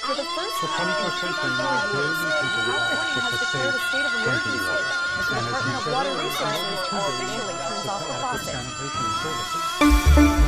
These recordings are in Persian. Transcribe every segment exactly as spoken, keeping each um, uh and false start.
For the first time in twenty-five years, California has declared a state of emergency as the Department of Water Resources officially turns off the faucet.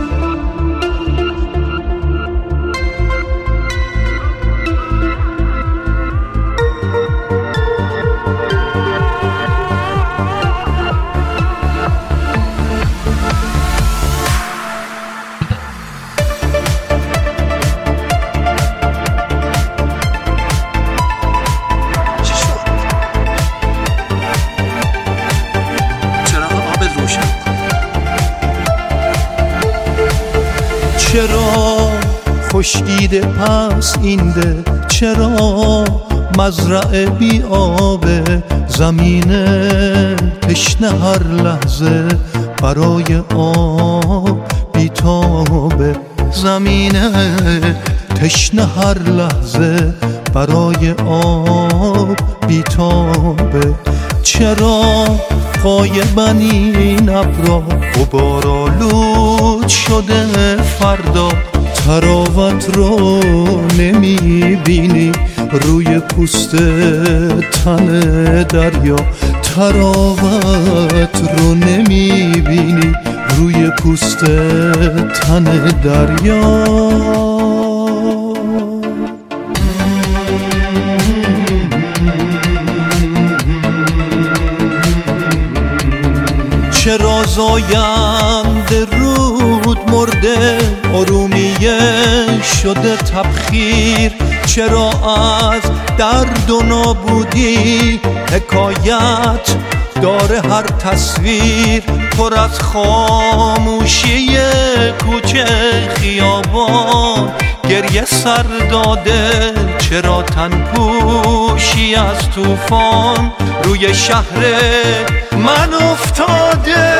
چرا خشکیده پس این ده، چرا مزرعه بی آبه، زمین تشنه هر لحظه برای آب بی تابه، زمین تشنه هر لحظه برای آب بی تابه. چرا غایبن این ابرا، غبارآلود شده فردا، تراوت رو نمیبینی روی پوست تن دریا، تراوت رو نمیبینی روی پوست تن دریا. چرا زاینده رود مرده، ارومیه شده تبخیر، چرا از درد و نابودی حکایت داره هر تصویر، پر از خاموشی کوچه خیابان گریه سر داده، چرا تن پوشی از طوفان روی شهر من افتاده.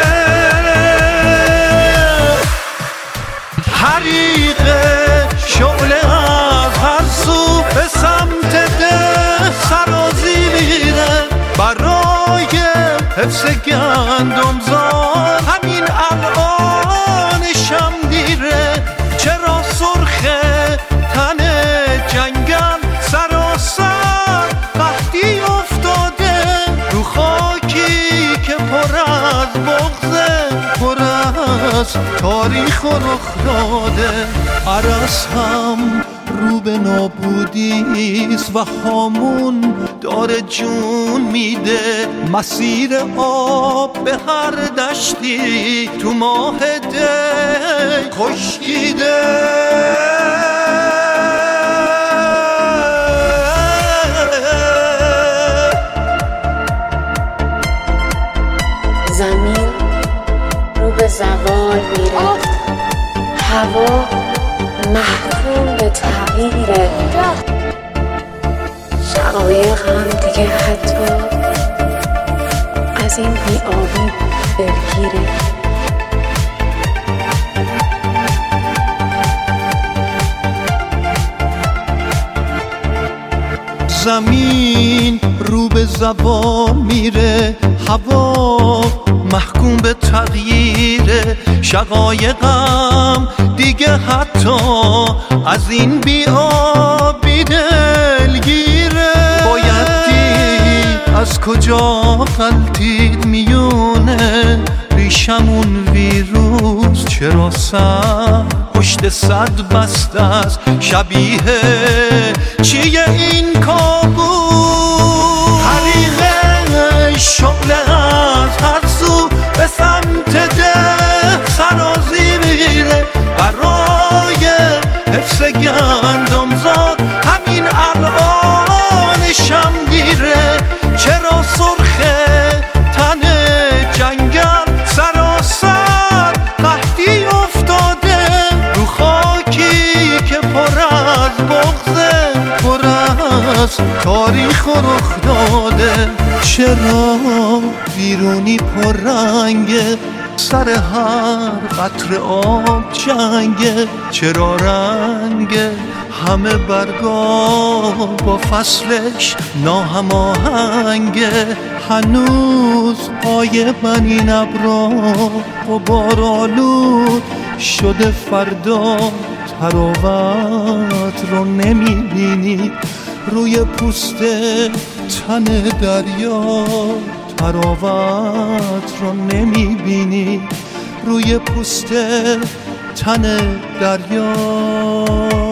حریق شعله از هر سو به سمت ده سرازی میره، برای حفظ گندم زار همین الان شم دیره، چرا سرخه تن جنگل سراسر قحطی افتاده، رو خاکی که پر از بغضه، پر از تاریخ و رخ داده. عرس هم رو به نابودیست و هامون داره جون میده، مسیر آب به هر دشتی تو ماه دی خشکیده. زمین رو به زوال میره، هوا محکوم به تغییره، شقایق هم دیگه حتی از این بی‌آبی دلگیره. زمین رو به زوال میره، هوا محکوم به تغییره، شقایقم دیگه حتی از این بی‌آبی دلگیره. باید دید از کجا غلطید میونه ریشمون ویروس، چرا سر پشت صد بسته است، شبیه چیه این کابوس؟ حریق شعله از هر سو به سمت ده سرازی میره، برای حفظ گندم زاد همین الان شم دیره، چرا سرخه تن جنگل سراسر قحطی افتاده، رو خاکی که پر از بغضه، پر از تاریخ و رخ داده. چرا بیرونی پر رنگه، سر هر قطره آب جنگه، چرا رنگه همه برگا با فصلش ناهماهنگه، هنوز غایبن این ابرا، غبارآلود شده فردا، تراوت رو نمیبینی روی پوست تن دریا، تراوت رو نمیبینی روی پوست تن دریا.